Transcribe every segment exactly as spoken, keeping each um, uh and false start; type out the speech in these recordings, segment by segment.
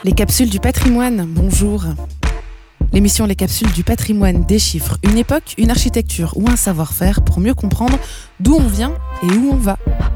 Les capsules du patrimoine, bonjour. L'émission Les capsules du patrimoine déchiffre une époque, une architecture ou un savoir-faire pour mieux comprendre d'où on vient et où on va.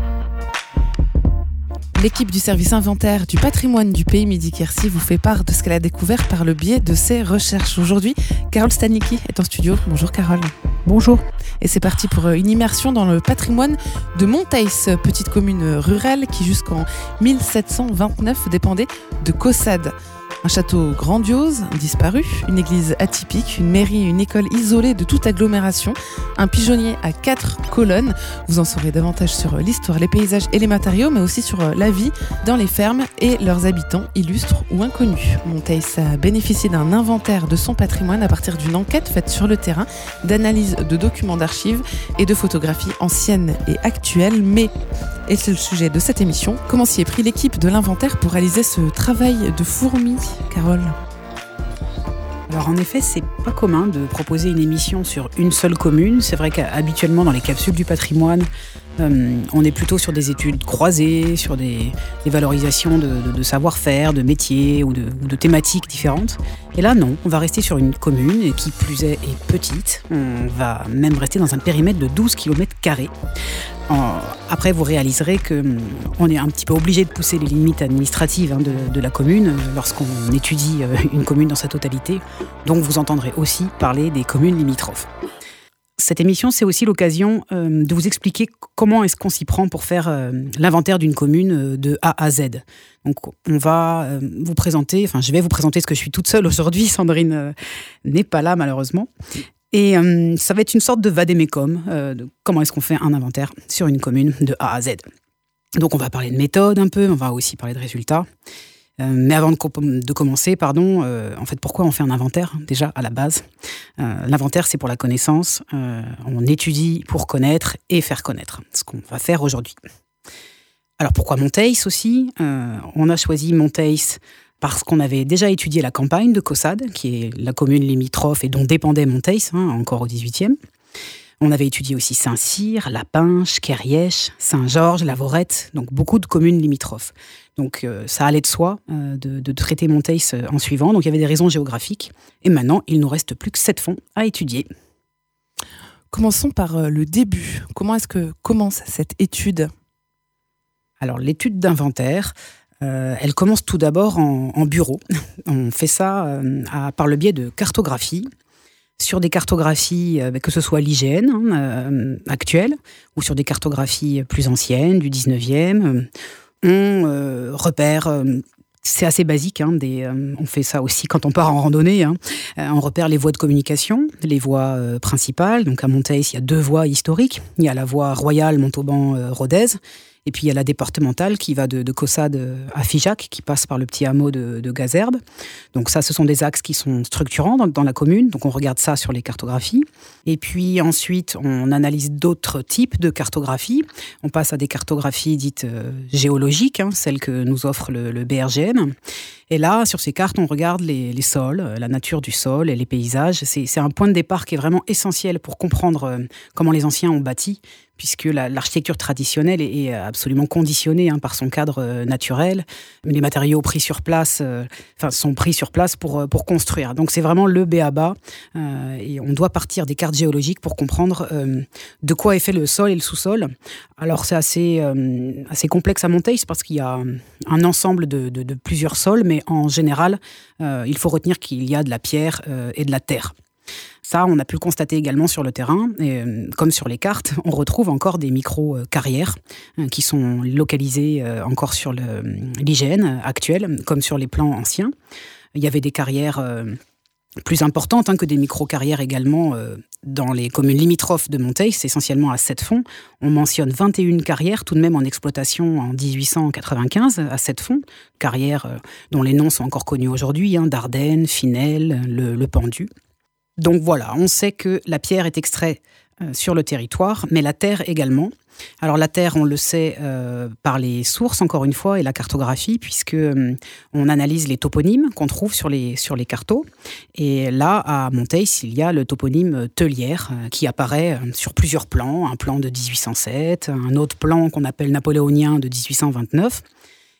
L'équipe du service inventaire du patrimoine du pays Midi-Quercy vous fait part de ce qu'elle a découvert par le biais de ses recherches. Aujourd'hui, Carole Stanicki est en studio. Bonjour Carole. Bonjour. Et c'est parti pour une immersion dans le patrimoine de Monteils, petite commune rurale qui jusqu'en mille sept cent vingt-neuf dépendait de Caussade. Un château grandiose, disparu, une église atypique, une mairie, une école isolée de toute agglomération, un pigeonnier à quatre colonnes. Vous en saurez davantage sur l'histoire, les paysages et les matériaux, mais aussi sur la vie dans les fermes et leurs habitants, illustres ou inconnus. Monteils a bénéficié d'un inventaire de son patrimoine à partir d'une enquête faite sur le terrain, d'analyse de documents d'archives et de photographies anciennes et actuelles. Mais, et c'est le sujet de cette émission, comment s'y est pris l'équipe de l'inventaire pour réaliser ce travail de fourmi, Carole? Alors en effet, c'est pas commun de proposer une émission sur une seule commune. C'est vrai qu'habituellement dans les capsules du patrimoine, euh, on est plutôt sur des études croisées, sur des, des valorisations de, de, de savoir-faire, de métiers ou de, ou de thématiques différentes. Et là non, on va rester sur une commune et qui plus est est petite. On va même rester dans un périmètre de douze kilomètres carrés. Après, vous réaliserez qu'on est un petit peu obligé de pousser les limites administratives hein, de, de la commune lorsqu'on étudie une commune dans sa totalité. Donc, vous entendrez aussi parler des communes limitrophes. Cette émission, c'est aussi l'occasion euh, de vous expliquer comment est-ce qu'on s'y prend pour faire euh, l'inventaire d'une commune de A à Z. Donc, on va euh, vous présenter, enfin, je vais vous présenter ce que je suis toute seule aujourd'hui. Sandrine euh, n'est pas là, malheureusement. Et euh, ça va être une sorte de vadémécom, euh, de comment est-ce qu'on fait un inventaire sur une commune de A à Z. Donc on va parler de méthode un peu, on va aussi parler de résultats. Euh, mais avant de, co- de commencer, pardon, euh, en fait, pourquoi on fait un inventaire déjà à la base? euh, L'inventaire, c'est pour la connaissance. Euh, on étudie pour connaître et faire connaître, ce qu'on va faire aujourd'hui. Alors pourquoi Monteils aussi? euh, On a choisi Monteils parce qu'on avait déjà étudié la campagne de Caussade, qui est la commune limitrophe et dont dépendait Monteils, hein, encore au dix-huitième. On avait étudié aussi Saint-Cyr, La Pinche, Kerrièche, Saint-Georges, La Vorette, donc beaucoup de communes limitrophes. Donc euh, ça allait de soi euh, de, de traiter Monteils en suivant, donc il y avait des raisons géographiques. Et maintenant, il ne nous reste plus que sept fonds à étudier. Commençons par euh, le début. Comment est-ce que commence cette étude? Alors l'étude d'inventaire, Euh, elle commence tout d'abord en, en bureau. On fait ça euh, à, par le biais de cartographie, sur des cartographies, euh, que ce soit l'I G N hein, euh, actuelle, ou sur des cartographies plus anciennes, du dix-neuvième. On euh, repère, euh, c'est assez basique, hein, des, euh, on fait ça aussi quand on part en randonnée, hein, euh, on repère les voies de communication, les voies euh, principales. Donc à Monteils, il y a deux voies historiques. Il y a la voie royale Montauban-Rodez, et puis il y a la départementale qui va de, de Caussade à Figeac, qui passe par le petit hameau de, de Gazerbe. Donc ça, ce sont des axes qui sont structurants dans, dans la commune. Donc on regarde ça sur les cartographies. Et puis ensuite, on analyse d'autres types de cartographies. On passe à des cartographies dites euh, géologiques, hein, celles que nous offre le, le B R G M. Et là, sur ces cartes, on regarde les, les sols, la nature du sol et les paysages. C'est, c'est un point de départ qui est vraiment essentiel pour comprendre euh, comment les anciens ont bâti, puisque la, l'architecture traditionnelle est, est absolument conditionnée hein, par son cadre euh, naturel. Les matériaux pris sur place, euh, enfin, sont pris sur place pour, pour construire. Donc c'est vraiment le b a ba. Euh, et on doit partir des cartes géologiques pour comprendre euh, de quoi est fait le sol et le sous-sol. Alors c'est assez, euh, assez complexe à Monteils parce qu'il y a un ensemble de, de, de plusieurs sols, mais en général, euh, il faut retenir qu'il y a de la pierre euh, et de la terre. Ça, on a pu le constater également sur le terrain. Et, euh, comme sur les cartes, on retrouve encore des micro-carrières euh, qui sont localisées euh, encore sur le, l'I G N actuel, comme sur les plans anciens. Il y avait des carrières euh, plus importantes hein, que des micro-carrières également euh, dans les communes limitrophes de Monteils, c'est essentiellement à sept fonds. On mentionne vingt et une carrières tout de même en exploitation en dix-huit cent quatre-vingt-quinze à sept fonds. Carrières euh, dont les noms sont encore connus aujourd'hui, hein, Dardenne, Finelle, le, le Pendu. Donc voilà, on sait que la pierre est extraite euh, sur le territoire, mais la terre également. Alors la terre, on le sait euh, par les sources, encore une fois, et la cartographie, puisque euh, on analyse les toponymes qu'on trouve sur les, sur les cartos. Et là, à Monteils, il y a le toponyme Tellière euh, qui apparaît euh, sur plusieurs plans. Un plan de dix-huit cent sept, un autre plan qu'on appelle napoléonien de dix-huit cent vingt-neuf.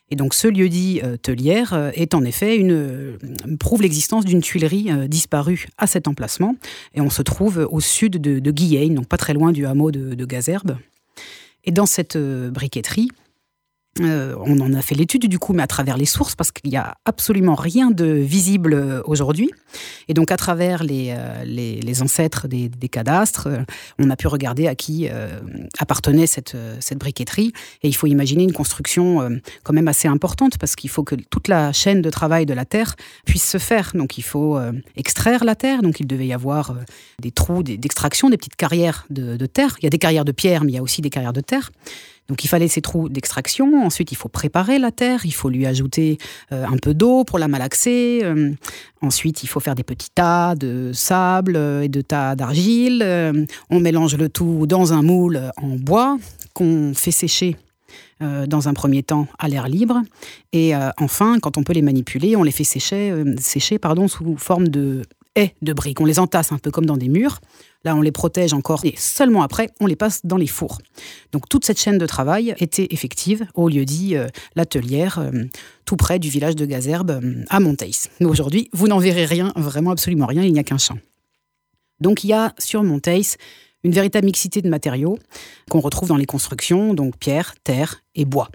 Et donc ce lieu-dit euh, Tellière euh, est en effet une, euh, prouve l'existence d'une tuilerie euh, disparue à cet emplacement. Et on se trouve au sud de, de Guillaigne, donc pas très loin du hameau de, de Gazerbe. Et dans cette euh, briqueterie, Euh, on en a fait l'étude du coup, mais à travers les sources, parce qu'il n'y a absolument rien de visible euh, aujourd'hui. Et donc, à travers les, euh, les, les ancêtres des, des cadastres, euh, on a pu regarder à qui euh, appartenait cette, euh, cette briqueterie. Et il faut imaginer une construction euh, quand même assez importante, parce qu'il faut que toute la chaîne de travail de la terre puisse se faire. Donc, il faut euh, extraire la terre. Donc, il devait y avoir euh, des trous des, d'extraction, des petites carrières de, de terre. Il y a des carrières de pierre, mais il y a aussi des carrières de terre. Donc il fallait ces trous d'extraction. Ensuite, il faut préparer la terre. Il faut lui ajouter euh, un peu d'eau pour la malaxer. Euh, ensuite, il faut faire des petits tas de sable et de tas d'argile. Euh, on mélange le tout dans un moule en bois qu'on fait sécher euh, dans un premier temps à l'air libre. Et euh, enfin, quand on peut les manipuler, on les fait sécher, euh, sécher pardon, sous forme de haies de briques. On les entasse un peu comme dans des murs. Là, on les protège encore et seulement après, on les passe dans les fours. Donc, toute cette chaîne de travail était effective au lieu-dit euh, La Tellière, euh, tout près du village de Gazerbe, euh, à Monteils. Mais aujourd'hui, vous n'en verrez rien, vraiment absolument rien, il n'y a qu'un champ. Donc, il y a sur Monteils une véritable mixité de matériaux qu'on retrouve dans les constructions, donc pierre, terre et bois.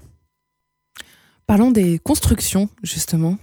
Parlons des constructions, justement.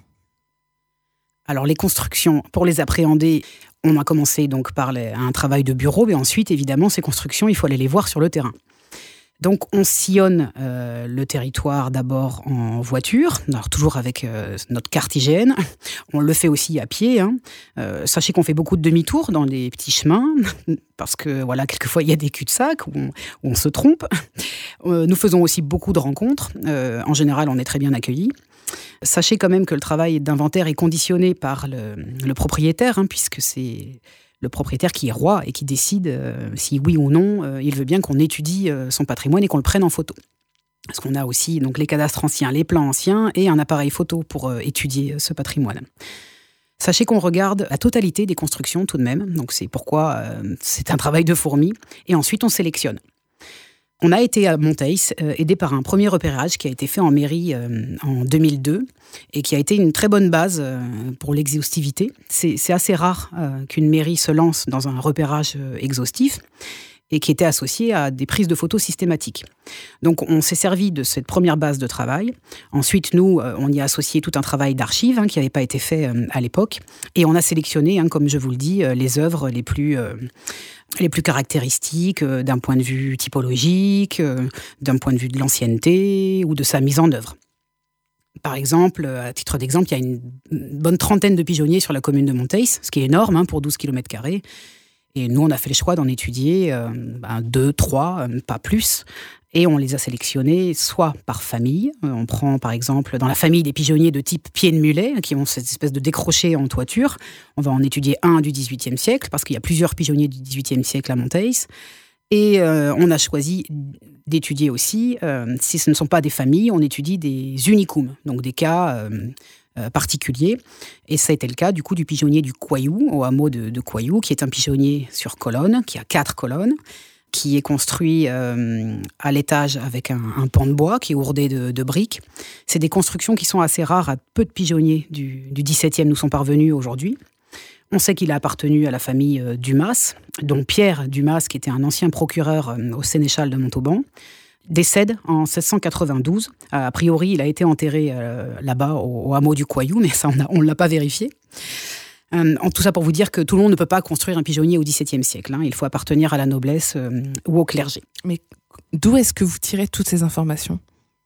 Alors, les constructions, pour les appréhender, on a commencé donc par les, un travail de bureau, mais ensuite, évidemment, ces constructions, il faut aller les voir sur le terrain. Donc, on sillonne euh, le territoire d'abord en voiture, alors toujours avec euh, notre carte I G N. On le fait aussi à pied. Hein. Euh, sachez qu'on fait beaucoup de demi-tours dans les petits chemins, parce que voilà, quelquefois, il y a des cul-de-sac où on, où on se trompe. Euh, nous faisons aussi beaucoup de rencontres. Euh, en général, on est très bien accueillis. Sachez quand même que le travail d'inventaire est conditionné par le, le propriétaire, hein, puisque c'est le propriétaire qui est roi et qui décide euh, si oui ou non euh, il veut bien qu'on étudie euh, son patrimoine et qu'on le prenne en photo. Parce qu'on a aussi donc, les cadastres anciens, les plans anciens et un appareil photo pour euh, étudier ce patrimoine. Sachez qu'on regarde la totalité des constructions tout de même, donc c'est pourquoi euh, c'est un travail de fourmi, et ensuite on sélectionne. On a été à Monteils, euh, aidé par un premier repérage qui a été fait en mairie euh, en deux mille deux et qui a été une très bonne base euh, pour l'exhaustivité. C'est, c'est assez rare euh, qu'une mairie se lance dans un repérage euh, exhaustif et qui était associé à des prises de photos systématiques. Donc on s'est servi de cette première base de travail. Ensuite, nous, euh, on y a associé tout un travail d'archives hein, qui n'avait pas été fait euh, à l'époque. Et on a sélectionné, hein, comme je vous le dis, euh, les œuvres les plus... Euh, les plus caractéristiques euh, d'un point de vue typologique, euh, d'un point de vue de l'ancienneté ou de sa mise en œuvre. Par exemple, à titre d'exemple, il y a une bonne trentaine de pigeonniers sur la commune de Monteils, ce qui est énorme hein, pour douze kilomètres carrés. Et nous, on a fait le choix d'en étudier euh, ben, deux, trois, euh, pas plus. Et on les a sélectionnés soit par famille. On prend par exemple dans la famille des pigeonniers de type pied de mulet, qui ont cette espèce de décroché en toiture. On va en étudier un du dix-huitième siècle, parce qu'il y a plusieurs pigeonniers du dix-huitième siècle à Monteils. Et euh, on a choisi d'étudier aussi, euh, si ce ne sont pas des familles, on étudie des unicums, donc des cas euh, euh, particuliers. Et ça a été le cas du coup du pigeonnier du Coyou, au hameau de, de Coyou, qui est un pigeonnier sur colonne, qui a quatre colonnes, qui est construit euh, à l'étage avec un, un pan de bois qui est ourdé de, de briques. C'est des constructions qui sont assez rares à peu de pigeonniers du, du dix-septième nous sont parvenus aujourd'hui. On sait qu'il a appartenu à la famille euh, Dumas, dont Pierre Dumas, qui était un ancien procureur euh, au sénéchal de Montauban, décède en seize cent quatre-vingt-douze. A priori, il a été enterré euh, là-bas, au, au hameau du Coyou, mais ça, on ne l'a pas vérifié. Euh, tout ça pour vous dire que tout le monde ne peut pas construire un pigeonnier au dix-septième siècle. Hein. Il faut appartenir à la noblesse euh, ou au clergé. Mais d'où est-ce que vous tirez toutes ces informations ?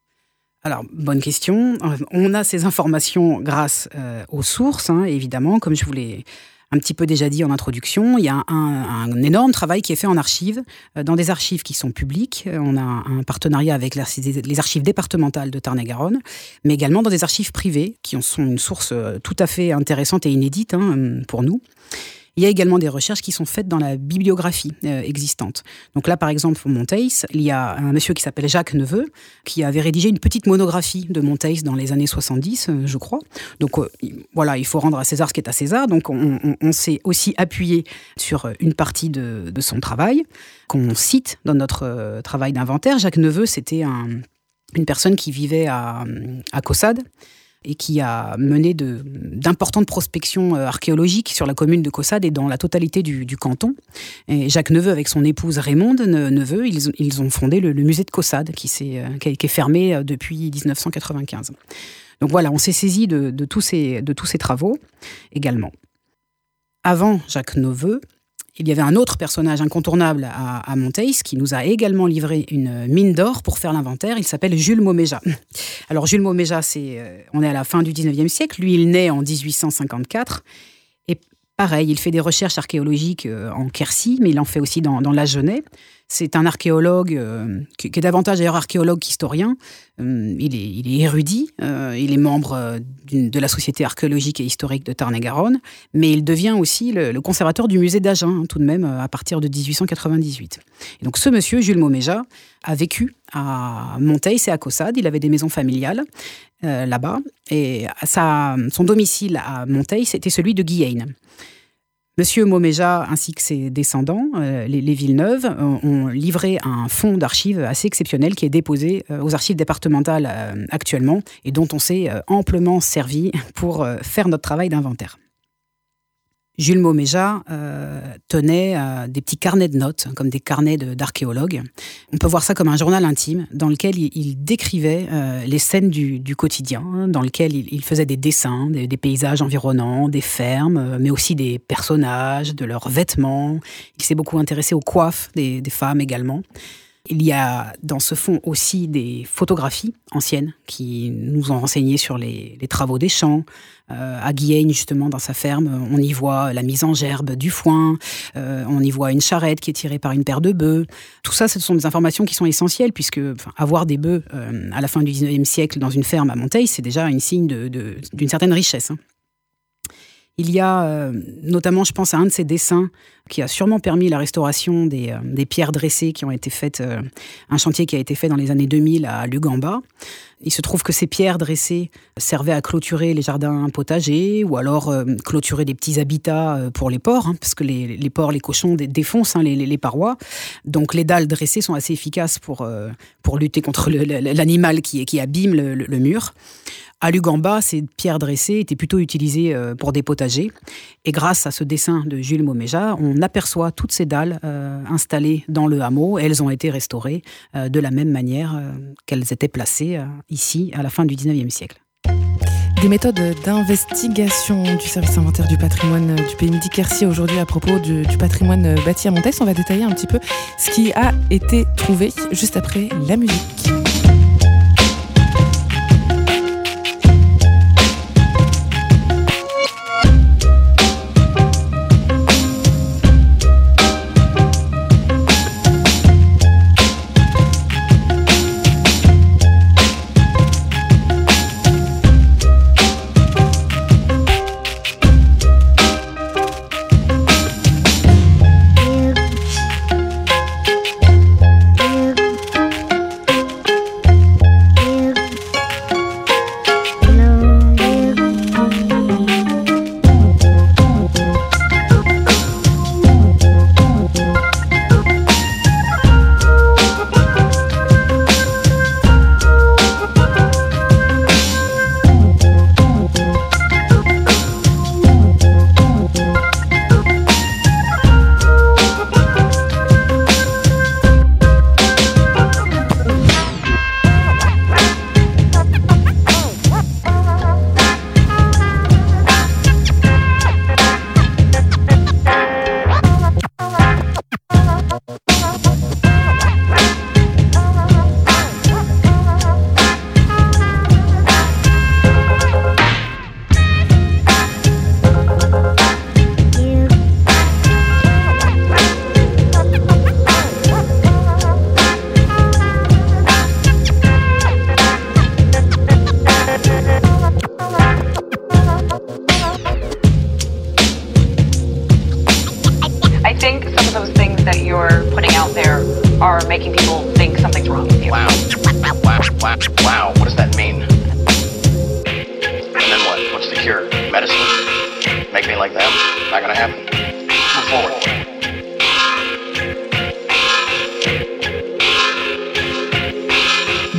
Alors, bonne question. On a ces informations grâce euh, aux sources, hein, évidemment, comme je vous l'ai un petit peu déjà dit en introduction. Il y a un, un énorme travail qui est fait en archives, euh, dans des archives qui sont publiques. On a un partenariat avec les archives départementales de Tarn-et-Garonne, mais également dans des archives privées, qui sont une source tout à fait intéressante et inédite hein, pour nous. Il y a également des recherches qui sont faites dans la bibliographie euh, existante. Donc là, par exemple, pour Monteils, il y a un monsieur qui s'appelle Jacques Neveu, qui avait rédigé une petite monographie de Monteils dans les années soixante-dix, euh, je crois. Donc euh, voilà, il faut rendre à César ce qui est à César. Donc on, on, on s'est aussi appuyé sur une partie de, de son travail, qu'on cite dans notre euh, travail d'inventaire. Jacques Neveu, c'était un... une personne qui vivait à, à Caussade et qui a mené de, d'importantes prospections archéologiques sur la commune de Caussade et dans la totalité du, du canton. Et Jacques Neveu, avec son épouse Raymonde Neveu, ils, ils ont fondé le, le musée de Caussade, qui, s'est, qui, est, qui est fermé depuis dix-neuf cent quatre-vingt-quinze. Donc voilà, on s'est saisi de, de, tous ces, de tous ces travaux également. Avant Jacques Neveu, il y avait un autre personnage incontournable à, à Monteils qui nous a également livré une mine d'or pour faire l'inventaire. Il s'appelle Jules Mauméjat. Alors Jules Mauméjat, c'est, euh, on est à la fin du dix-neuvième siècle. Lui, il naît en dix-huit cent cinquante-quatre. Et pareil, il fait des recherches archéologiques euh, en Quercy, mais il en fait aussi dans, dans l'Agenais. C'est un archéologue euh, qui, qui est davantage d'ailleurs archéologue qu'historien. Euh, il, est, il est érudit, euh, il est membre euh, d'une, de la Société archéologique et historique de Tarn-et-Garonne, mais il devient aussi le, le conservateur du musée d'Agen, hein, tout de même, à partir de dix-huit cent quatre-vingt-dix-huit. Et donc ce monsieur, Jules Mauméjat, a vécu à Monteils et à Caussade. Il avait des maisons familiales euh, là-bas, et sa, son domicile à Monteils, c'était celui de Guillaine. Monsieur Mauméjat ainsi que ses descendants, euh, les, les Villeneuve, ont, ont livré un fonds d'archives assez exceptionnel qui est déposé euh, aux archives départementales euh, actuellement et dont on s'est euh, amplement servi pour euh, faire notre travail d'inventaire. Jules Mauméjat euh, tenait euh, des petits carnets de notes, comme des carnets de, d'archéologues. On peut voir ça comme un journal intime dans lequel il, il décrivait euh, les scènes du, du quotidien, hein, dans lequel il, il faisait des dessins, des, des paysages environnants, des fermes, euh, mais aussi des personnages, de leurs vêtements. Il s'est beaucoup intéressé aux coiffes des, des femmes également. Il y a dans ce fonds aussi des photographies anciennes qui nous ont renseigné sur les, les travaux des champs. Euh, à Guillaine, justement, dans sa ferme, on y voit la mise en gerbe du foin, euh, on y voit une charrette qui est tirée par une paire de bœufs. Tout ça, ce sont des informations qui sont essentielles, puisque enfin, avoir des bœufs euh, à la fin du dix-neuvième siècle dans une ferme à Monteils, c'est déjà un signe de, de, d'une certaine richesse, hein. Il y a euh, notamment, je pense à un de ces dessins qui a sûrement permis la restauration des, euh, des pierres dressées qui ont été faites, euh, un chantier qui a été fait dans les années deux mille à Lugamba. Il se trouve que ces pierres dressées servaient à clôturer les jardins potagers ou alors euh, clôturer des petits habitats euh, pour les porcs, hein, parce que les, les porcs, les cochons dé- défoncent hein, les, les, les parois. Donc les dalles dressées sont assez efficaces pour, euh, pour lutter contre le, l'animal qui, qui abîme le, le, le mur. À Lugamba, ces pierres dressées étaient plutôt utilisées pour des potagers. Et grâce à ce dessin de Jules Mauméjat, on aperçoit toutes ces dalles euh, installées dans le hameau. Et elles ont été restaurées euh, de la même manière euh, qu'elles étaient placées euh, ici à la fin du dix-neuvième siècle. Des méthodes d'investigation du service inventaire du patrimoine du P M D Quercy aujourd'hui à propos du, du patrimoine bâti à Monteils. On va détailler un petit peu ce qui a été trouvé juste après la musique.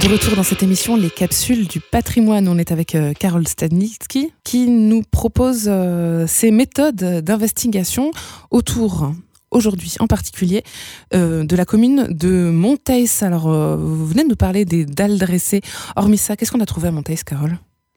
De retour dans cette émission, les capsules du patrimoine. On est avec euh, Carole Stadnicki qui nous propose euh, ses méthodes d'investigation autour, aujourd'hui en particulier, euh, de la commune de Monteils. Alors, euh, vous venez de nous parler des dalles dressées. Hormis ça, qu'est-ce qu'on a trouvé à Monteils, Carole ?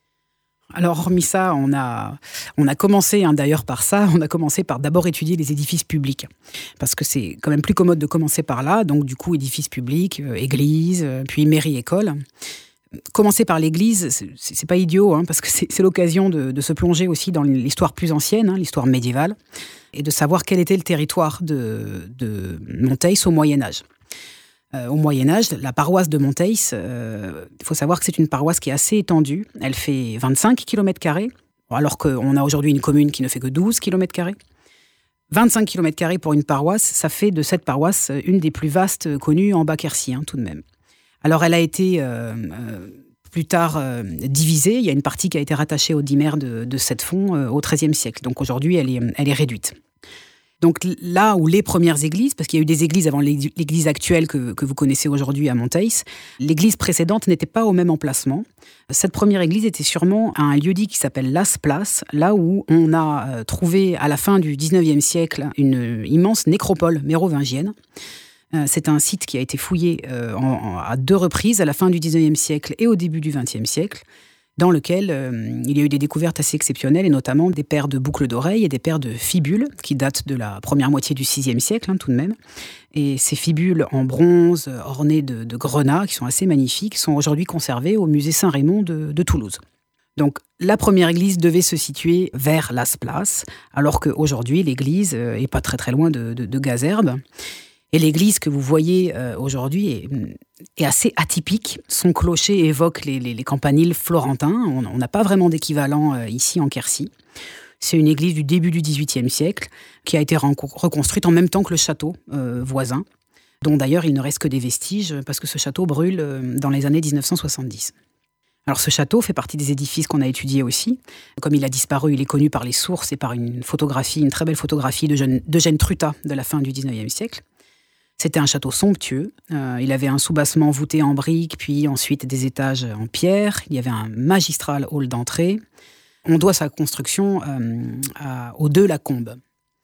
Alors, hormis ça, on a, on a commencé hein, d'ailleurs par ça, on a commencé par d'abord étudier les édifices publics. Parce que c'est quand même plus commode de commencer par là. Donc, du coup, édifices publics, euh, églises, euh, puis mairie, école. Commencer par l'église, c'est, c'est pas idiot, hein, parce que c'est, c'est l'occasion de, de se plonger aussi dans l'histoire plus ancienne, hein, l'histoire médiévale, et de savoir quel était le territoire de, de Monteils au Moyen-Âge. Euh, au Moyen-Âge, la paroisse de Monteils, euh, il faut savoir que c'est une paroisse qui est assez étendue. Elle fait vingt-cinq kilomètres carrés, alors qu'on a aujourd'hui une commune qui ne fait que douze kilomètres carrés. vingt-cinq kilomètres carrés pour une paroisse, ça fait de cette paroisse une des plus vastes connues en Bas-Quercy, hein, tout de même. Alors, elle a été euh, euh, plus tard euh, divisée. Il y a une partie qui a été rattachée au dimère de, de Sept-Fonds euh, au treizième siècle. Donc, aujourd'hui, elle est, elle est réduite. Donc là où les premières églises, parce qu'il y a eu des églises avant l'église actuelle que, que vous connaissez aujourd'hui à Monteils, l'église précédente n'était pas au même emplacement. Cette première église était sûrement à un lieu-dit qui s'appelle Las Place, là où on a trouvé à la fin du dix-neuvième siècle une immense nécropole mérovingienne. C'est un site qui a été fouillé en, en, à deux reprises, à la fin du dix-neuvième siècle et au début du vingtième siècle, dans lequel euh, il y a eu des découvertes assez exceptionnelles, et notamment des paires de boucles d'oreilles et des paires de fibules, qui datent de la première moitié du sixième siècle, hein, tout de même. Et ces fibules en bronze, ornées de, de grenats, qui sont assez magnifiques, sont aujourd'hui conservées au musée Saint-Raymond de, de Toulouse. Donc, la première église devait se situer vers Las Place, alors qu'aujourd'hui, l'église est pas très très loin de, de, de Gazerbes. Et l'église que vous voyez euh, aujourd'hui est, est assez atypique. Son clocher évoque les, les, les campaniles florentins. On n'a pas vraiment d'équivalent euh, ici en Quercy. C'est une église du début du dix-huitième siècle qui a été reconstruite en même temps que le château euh, voisin, dont d'ailleurs il ne reste que des vestiges parce que ce château brûle euh, dans les années dix-neuf cent soixante-dix. Alors ce château fait partie des édifices qu'on a étudiés aussi. Comme il a disparu, il est connu par les sources et par une photographie, une très belle photographie d'Eugène Trutat de la fin du dix-neuvième siècle. C'était un château somptueux. Euh, il avait un soubassement voûté en briques, puis ensuite des étages en pierre. Il y avait un magistral hall d'entrée. On doit sa construction euh, à, aux deux Lacombe.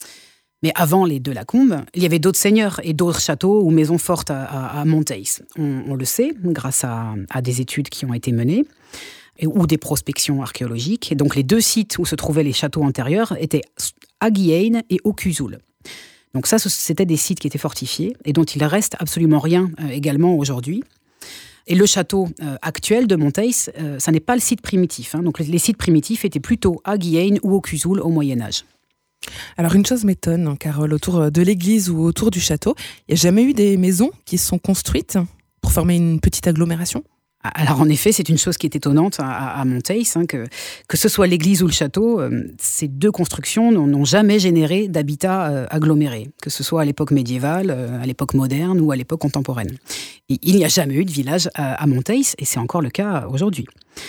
Mais avant les deux Lacombe, il y avait d'autres seigneurs et d'autres châteaux ou maisons fortes à, à, à Monteils. On, on le sait, grâce à, à des études qui ont été menées, et, ou des prospections archéologiques. Et donc les deux sites où se trouvaient les châteaux antérieurs étaient à Guienne et au Cuzoul. Donc ça, c'était des sites qui étaient fortifiés et dont il ne reste absolument rien euh, également aujourd'hui. Et le château euh, actuel de Monteils, euh, ça n'est pas le site primitif. Hein. Donc les sites primitifs étaient plutôt à Guienne ou au Cuzoul au Moyen-Âge. Alors une chose m'étonne, hein, Carole, autour de l'église ou autour du château, il n'y a jamais eu des maisons qui se sont construites pour former une petite agglomération ? Alors en effet, c'est une chose qui est étonnante à, à Monteils, hein, que, que ce soit l'église ou le château, euh, ces deux constructions n'ont jamais généré d'habitat euh, aggloméré, que ce soit à l'époque médiévale, euh, à l'époque moderne ou à l'époque contemporaine. Et il n'y a jamais eu de village à, à Monteils, et c'est encore le cas aujourd'hui.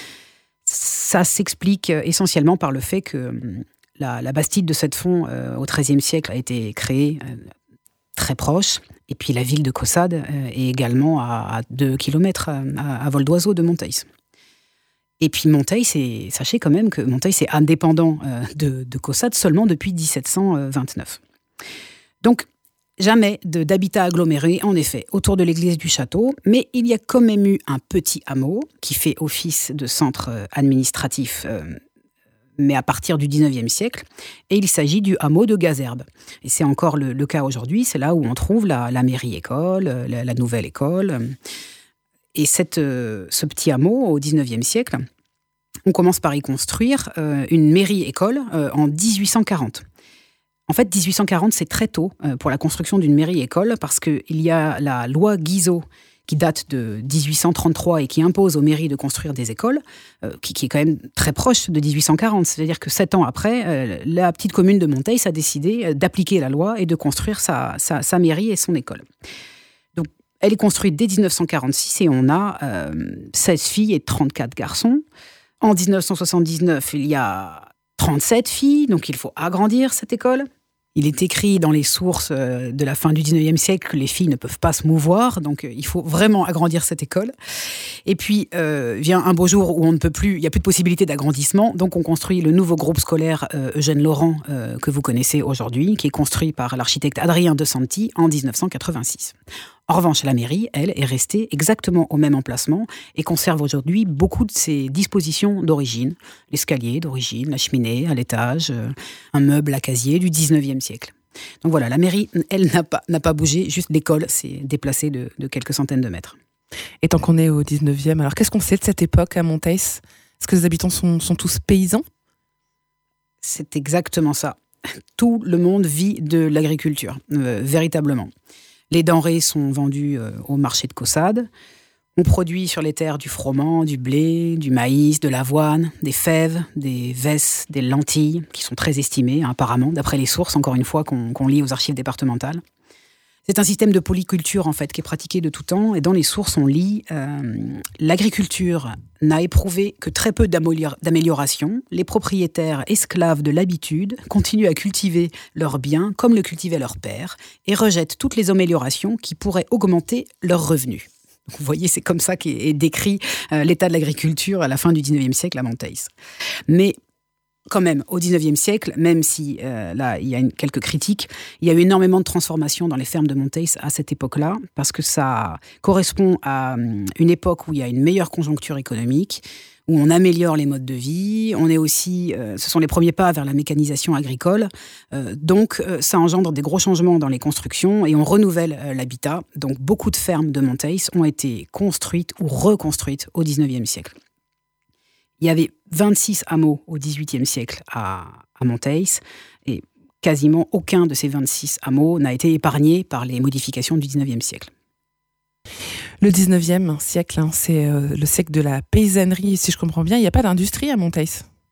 Ça s'explique essentiellement par le fait que la, la bastide de Sept-Fonds euh, au treizième siècle a été créée euh, très proche. Et puis la ville de Caussade est également à deux kilomètres à, à vol d'oiseau de Monteils. Et puis Monteils, c'est, sachez quand même que Monteils est indépendant de, de Caussade seulement depuis dix-sept cent vingt-neuf. Donc jamais de, d'habitat aggloméré, en effet, autour de l'église du château, mais il y a quand même eu un petit hameau qui fait office de centre administratif, euh, mais à partir du dix-neuvième siècle, et il s'agit du hameau de Gazerbes. Et c'est encore le, le cas aujourd'hui, c'est là où on trouve la, la mairie-école, la, la nouvelle école. Et cette, euh, ce petit hameau, au dix-neuvième siècle, on commence par y construire euh, une mairie-école euh, en dix-huit cent quarante. En fait, dix-huit cent quarante, c'est très tôt euh, pour la construction d'une mairie-école, parce qu'il y a la loi Guizot, qui date de dix-huit cent trente-trois et qui impose aux mairies de construire des écoles, euh, qui, qui est quand même très proche de dix-huit cent quarante. C'est-à-dire que sept ans après, euh, la petite commune de Monteils a décidé d'appliquer la loi et de construire sa, sa, sa mairie et son école. Donc, elle est construite dès dix-neuf cent quarante-six et on a euh, seize filles et trente-quatre garçons. En dix-neuf cent soixante-dix-neuf, il y a trente-sept filles, donc il faut agrandir cette école. Il est écrit dans les sources de la fin du dix-neuvième siècle que les filles ne peuvent pas se mouvoir, donc il faut vraiment agrandir cette école. Et puis euh, vient un beau jour où on ne peut plus, il n'y a plus de possibilité d'agrandissement, donc on construit le nouveau groupe scolaire euh, Eugène Laurent euh, que vous connaissez aujourd'hui, qui est construit par l'architecte Adrien de Santi en dix-neuf cent quatre-vingt-six. En revanche, la mairie, elle, est restée exactement au même emplacement et conserve aujourd'hui beaucoup de ses dispositions d'origine. L'escalier d'origine, la cheminée à l'étage, euh, un meuble à casier du dix-neuvième siècle. Donc voilà, la mairie, elle, n'a pas, n'a pas bougé, juste l'école s'est déplacée de, de quelques centaines de mètres. Et tant qu'on est au dix-neuvième, alors qu'est-ce qu'on sait de cette époque à Monteils ? Est-ce que les habitants sont, sont tous paysans ? C'est exactement ça. Tout le monde vit de l'agriculture, euh, véritablement. Les denrées sont vendues euh, au marché de Caussade. On produit sur les terres du froment, du blé, du maïs, de l'avoine, des fèves, des vesses, des lentilles, qui sont très estimées, hein, apparemment, d'après les sources, encore une fois, qu'on, qu'on lit aux archives départementales. C'est un système de polyculture, en fait, qui est pratiqué de tout temps. Et dans les sources, on lit euh, « L'agriculture n'a éprouvé que très peu d'amélioration. Les propriétaires esclaves de l'habitude continuent à cultiver leurs biens comme le cultivaient leurs pères et rejettent toutes les améliorations qui pourraient augmenter leurs revenus. » Vous voyez, c'est comme ça qu'est décrit euh, l'état de l'agriculture à la fin du dix-neuvième siècle à Monteils. Mais quand même, au dix-neuvième siècle, même si euh, là, il y a une, quelques critiques, il y a eu énormément de transformations dans les fermes de Monteils à cette époque-là, parce que ça correspond à une époque où il y a une meilleure conjoncture économique, où on améliore les modes de vie. On est aussi, euh, ce sont les premiers pas vers la mécanisation agricole. Euh, donc, euh, ça engendre des gros changements dans les constructions et on renouvelle euh, l'habitat. Donc, beaucoup de fermes de Monteils ont été construites ou reconstruites au dix-neuvième siècle. Il y avait vingt-six hameaux au dix-huitième siècle à, à Monteils et quasiment aucun de ces vingt-six hameaux n'a été épargné par les modifications du dix-neuvième siècle. Le dix-neuvième siècle, hein, c'est euh, le siècle de la paysannerie, si je comprends bien. Il n'y a pas d'industrie à Monteils ?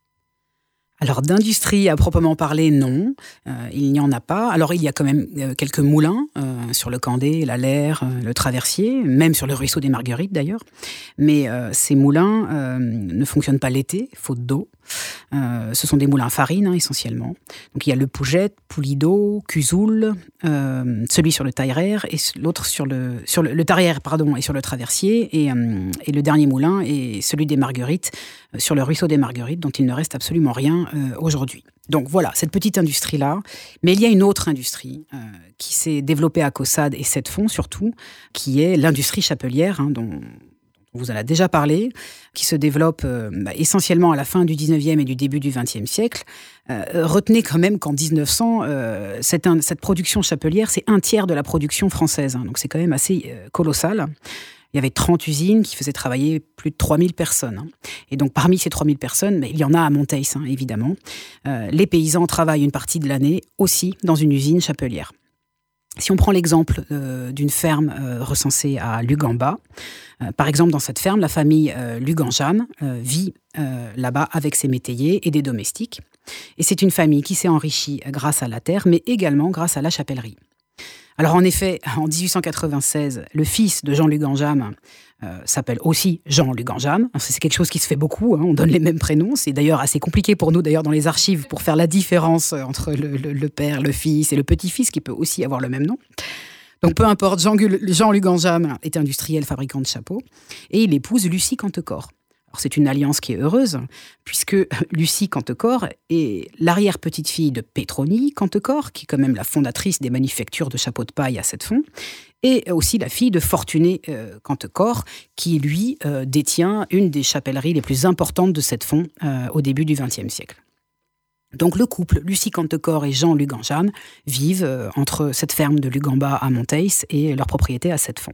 Alors d'industrie à proprement parler, non, euh, il n'y en a pas. Alors il y a quand même euh, quelques moulins euh, sur le Candé, la Laire, euh, le Traversier, même sur le ruisseau des Marguerites d'ailleurs. Mais euh, ces moulins euh, ne fonctionnent pas l'été, faute d'eau. Euh, ce sont des moulins à farine hein, essentiellement. Donc il y a le Pougette, Poulido, Cuzoul, euh, celui sur le Tailleraire et l'autre sur le sur le, le Tarrière pardon et sur le Traversier et, euh, et le dernier moulin est celui des Marguerites euh, sur le ruisseau des Marguerites dont il ne reste absolument rien euh, aujourd'hui. Donc voilà cette petite industrie là. Mais il y a une autre industrie euh, qui s'est développée à Caussade et Sept-Fonds surtout, qui est l'industrie chapelière hein, dont on vous en a déjà parlé, qui se développe euh, bah, essentiellement à la fin du dix-neuvième et du début du vingtième siècle. Euh, retenez quand même qu'en dix-neuf cents, euh, cette, un, cette production chapelière, c'est un tiers de la production française. Hein, donc c'est quand même assez euh, colossal. Il y avait trente usines qui faisaient travailler plus de trois mille personnes. Hein. Et donc parmi ces trois mille personnes, bah, il y en a à Monteils, hein, évidemment. Euh, les paysans travaillent une partie de l'année aussi dans une usine chapelière. Si on prend l'exemple euh, d'une ferme euh, recensée à Lugamba, euh, par exemple dans cette ferme, la famille euh, Luganjam euh, vit euh, là-bas avec ses métayers et des domestiques. Et c'est une famille qui s'est enrichie grâce à la terre, mais également grâce à la chapellerie. Alors en effet, en dix-huit cent quatre-vingt-seize, le fils de Jean Luganjam euh, s'appelle aussi Jean Luganjam. C'est quelque chose qui se fait beaucoup, hein, on donne les mêmes prénoms. C'est d'ailleurs assez compliqué pour nous, d'ailleurs, dans les archives, pour faire la différence entre le, le, le père, le fils et le petit-fils, qui peut aussi avoir le même nom. Donc peu importe, Jean, Jean Luganjam est industriel, fabricant de chapeaux, et il épouse Lucie Cantecor. Alors c'est une alliance qui est heureuse, puisque Lucie Cantecor est l'arrière-petite-fille de Pétronie Cantecor, qui est quand même la fondatrice des manufactures de chapeaux de paille à Sept-Fonds, et aussi la fille de Fortuné euh, Cantecor, qui, lui, euh, détient une des chapelleries les plus importantes de Sept-Fonds euh, au début du vingtième siècle. Donc le couple, Lucie Cantecor et Jean Luganjam, vivent euh, entre cette ferme de Lugamba à Monteils et leur propriété à Sept-Fonds.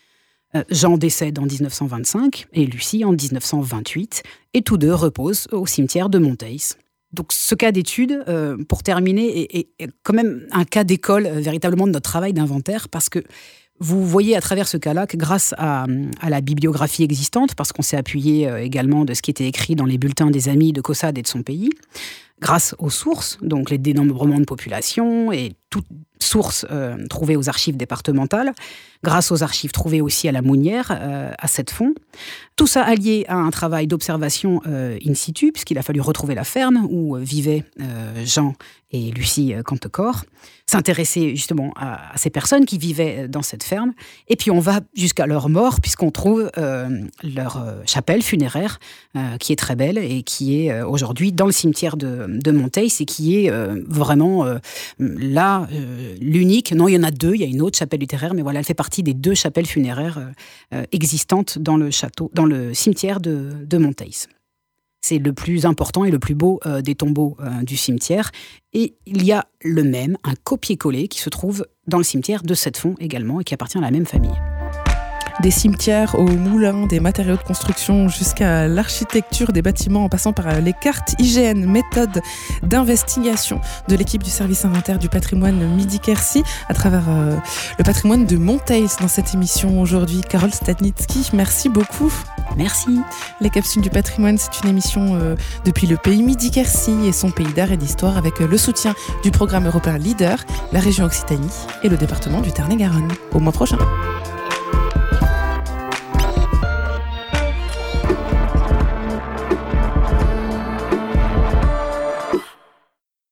Jean décède en dix-neuf cent vingt-cinq et Lucie en dix-neuf cent vingt-huit, et tous deux reposent au cimetière de Monteils. Donc ce cas d'étude, euh, pour terminer, est, est, est quand même un cas d'école euh, véritablement de notre travail d'inventaire, parce que vous voyez à travers ce cas-là que grâce à, à la bibliographie existante, parce qu'on s'est appuyé euh, également de ce qui était écrit dans les bulletins des amis de Caussade et de son pays, grâce aux sources, donc les dénombrements de population et toute source euh, trouvée aux archives départementales, grâce aux archives trouvées aussi à la Mounière, euh, à Sept-Fonds. Tout ça allié à un travail d'observation euh, in situ, puisqu'il a fallu retrouver la ferme où euh, vivaient euh, Jean et Lucie euh, Cantecor, s'intéresser justement à, à ces personnes qui vivaient dans cette ferme. Et puis on va jusqu'à leur mort, puisqu'on trouve euh, leur euh, chapelle funéraire, euh, qui est très belle et qui est euh, aujourd'hui dans le cimetière de, de Monteils, et qui est euh, vraiment euh, là, euh, l'unique. Non, il y en a deux, il y a une autre chapelle littéraire, mais voilà, elle fait partie des deux chapelles funéraires euh, existantes dans le château, dans le cimetière de, de Monteils. C'est le plus important et le plus beau euh, des tombeaux euh, du cimetière. Et il y a le même, un copier-coller, qui se trouve dans le cimetière de Sept-Fonds également, et qui appartient à la même famille. Des cimetières aux moulins, des matériaux de construction jusqu'à l'architecture des bâtiments en passant par les cartes I G N, méthode d'investigation de l'équipe du service inventaire du patrimoine Midi-Quercy à travers euh, le patrimoine de Monteils dans cette émission aujourd'hui. Carole Stadnitsky, merci beaucoup. Merci. Les Capsules du patrimoine, c'est une émission euh, depuis le pays Midi-Quercy et son pays d'art et d'histoire avec euh, le soutien du programme européen Leader, la région Occitanie et le département du Tarn-et-Garonne. Au mois prochain.